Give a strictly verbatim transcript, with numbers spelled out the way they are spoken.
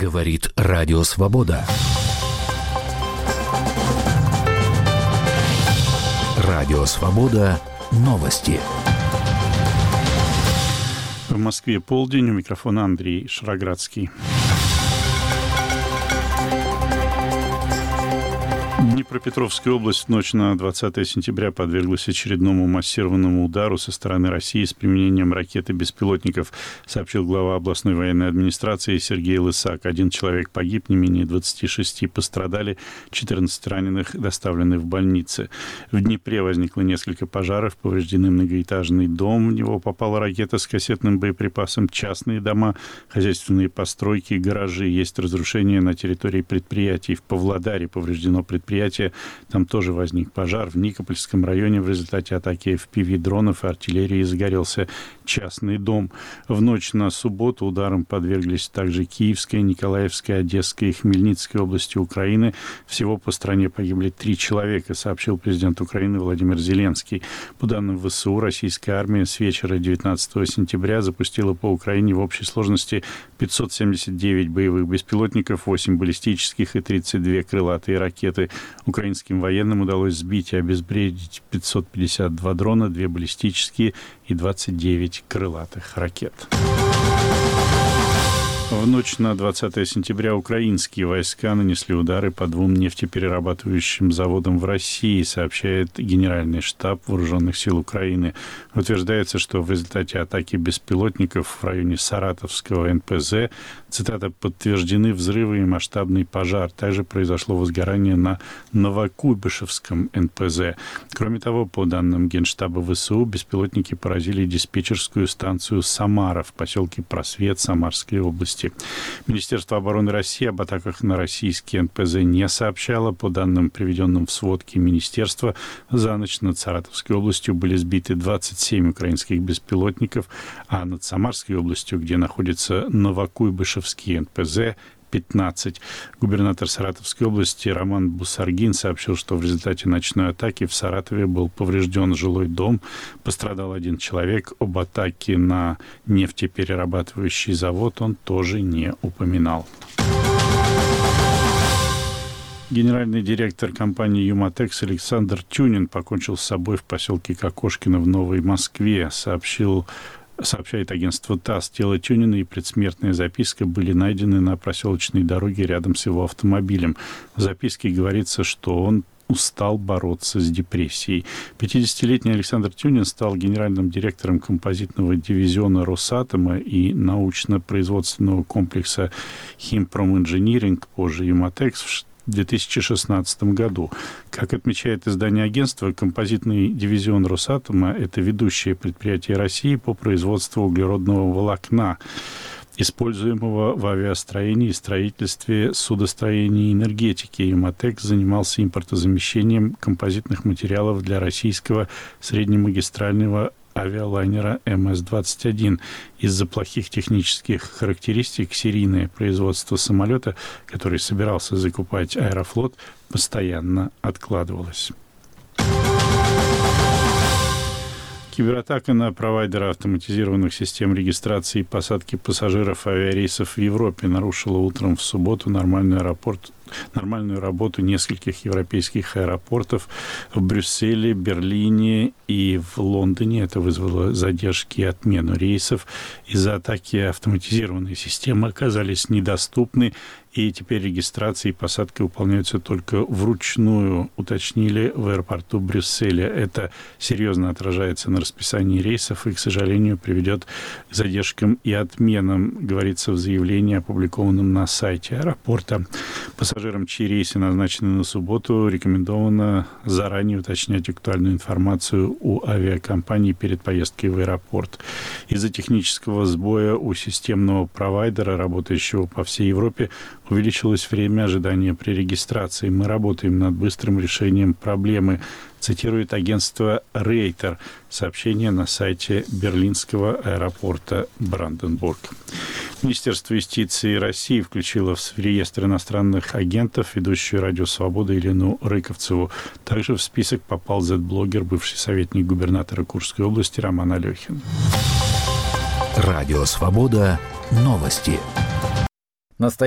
Говорит Радио Свобода. Радио Свобода. Новости. В Москве полдень. У микрофона Андрей Шароградский. Днепропетровская область в ночь на двадцатое сентября подверглась очередному массированному удару со стороны России с применением ракет и беспилотников, сообщил глава областной военной администрации Сергей Лысак. Один человек погиб, не менее двадцати шести пострадали, четырнадцать раненых доставлены в больницы. В Днепре возникло несколько пожаров, повреждены многоэтажный дом, в него попала ракета с кассетным боеприпасом, частные дома, хозяйственные постройки, гаражи. Есть разрушения на территории предприятий. В Павлодаре повреждено предприятие. Там тоже возник пожар. В Никопольском районе в результате атаки эф пи ви-дронов и артиллерии загорелся частный дом. В ночь на субботу ударом подверглись также Киевская, Николаевская, Одесская и Хмельницкая области Украины. Всего по стране погибли три человека, сообщил президент Украины Владимир Зеленский. По данным вэ эс у, российская армия с вечера девятнадцатого сентября запустила по Украине в общей сложности пятьсот семьдесят девять боевых беспилотников, восемь баллистических и тридцать две крылатые ракеты. Украинским военным удалось сбить и обезвредить пятьсот пятьдесят два дрона, две баллистические и двадцать девять крылатых ракет. В ночь на двадцатое сентября украинские войска нанесли удары по двум нефтеперерабатывающим заводам в России, сообщает Генеральный штаб Вооруженных сил Украины. Утверждается, что в результате атаки беспилотников в районе Саратовского эн пэ зэ, цитата, подтверждены взрывы и масштабный пожар. Также произошло возгорание на Новокуйбышевском эн пэ зэ. Кроме того, по данным Генштаба вэ эс у, беспилотники поразили диспетчерскую станцию «Самара» в поселке Просвет Самарской области. Министерство обороны России об атаках на российские эн пэ зэ не сообщало. По данным, приведенным в сводке министерства, за ночь над Саратовской областью были сбиты двадцать семь украинских беспилотников, а над Самарской областью, где находится Новокуйбышевский эн пэ зэ, пятнадцать. Губернатор Саратовской области Роман Бусаргин сообщил, что в результате ночной атаки в Саратове был поврежден жилой дом, пострадал один человек. Об атаке на нефтеперерабатывающий завод он тоже не упоминал. Генеральный директор компании «Юматекс» Александр Тюнин покончил с собой в поселке Кокошкино в Новой Москве, сообщил Сообщает агентство ТАСС. Тело Тюнина и предсмертная записка были найдены на проселочной дороге рядом с его автомобилем. В записке говорится, что он устал бороться с депрессией. пятидесятилетний Александр Тюнин стал генеральным директором композитного дивизиона Росатома и научно-производственного комплекса Химпроминжиниринг, позже Юматекс, в в две тысячи шестнадцатом году. Как отмечает издание агентства, композитный дивизион Росатома – это ведущее предприятие России по производству углеродного волокна, используемого в авиастроении, строительстве, судостроении и энергетике. Юматекс занимался импортозамещением композитных материалов для российского среднемагистрального авиалайнера эм эс двадцать один. Из-за плохих технических характеристик серийное производство самолета, который собирался закупать Аэрофлот, постоянно откладывалось. Кибератака на провайдера автоматизированных систем регистрации и посадки пассажиров авиарейсов в Европе нарушила утром в субботу нормальный аэропорт нормальную работу нескольких европейских аэропортов в Брюсселе, Берлине и в Лондоне. Это вызвало задержки и отмену рейсов. Из-за атаки автоматизированные системы оказались недоступны, и теперь регистрация и посадка выполняются только вручную, уточнили в аэропорту Брюсселя. Это серьезно отражается на расписании рейсов и, к сожалению, приведет к задержкам и отменам, говорится в заявлении, опубликованном на сайте аэропорта. Пассажирам, чьи рейсы назначены на субботу, рекомендовано заранее уточнять актуальную информацию у авиакомпании перед поездкой в аэропорт. Из-за технического сбоя у системного провайдера, работающего по всей Европе, увеличилось время ожидания при регистрации. Мы работаем над быстрым решением проблемы, цитирует агентство Рейтер. Сообщение на сайте берлинского аэропорта Бранденбург. Министерство юстиции России включило в реестр иностранных агентов ведущую «Радио Свобода» Елену Рыковцеву. Также в список попал зет-блогер, бывший советник губернатора Курской области Роман Алехин. Радио Свобода. Новости.